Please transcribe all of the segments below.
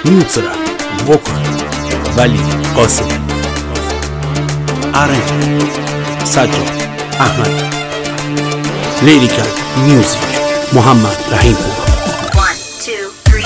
Nutra Vocal ولی قاسمی آرنج سجاد احمدی لیریکال میوزیک محمد رحیم پور 1 2 3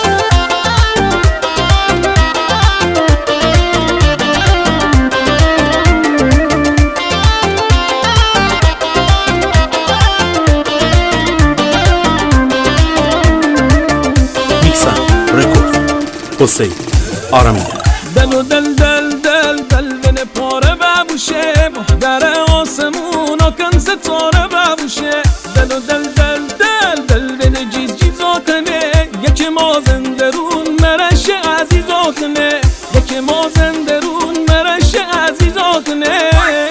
بیسن رکورد حسین آرامی دل و دل دل دل دل دل پاره ببوشه محدر آسمون و کن ستاره ببوشه دل و دل دل دل دل دل جیز جیزاتنه یکی ما زندرون مرش عزیزاتنه یکی ما زندرون مرش عزیزاتنه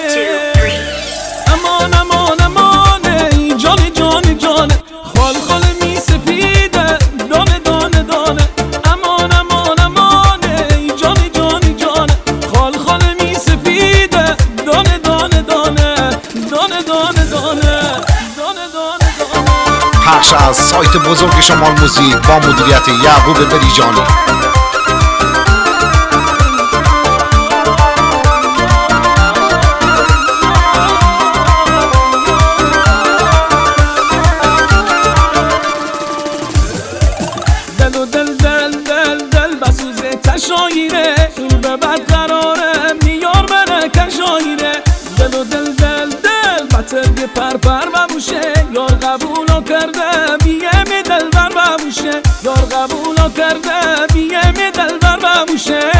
امان امان امانه جان جان جان خال خال می سفیده دانه دانه دانه امان امان امانه جان جان جان خال خال می سفیده دانه دانه دانه دانه دانه دانه دانه دانه دانه پخش از سایت بزرگ شمال موزیک با مدیریت یعقوب بریجانی. دل و دل دل دل دل بسوزه تشاییره این به بد قراره میار بره کشاییره دل و دل دل دل بطرگ پرپر بموشه یار قبولو کرده بیه می دل بر بموشه یار قبولو کرده بیه می دل بر بموشه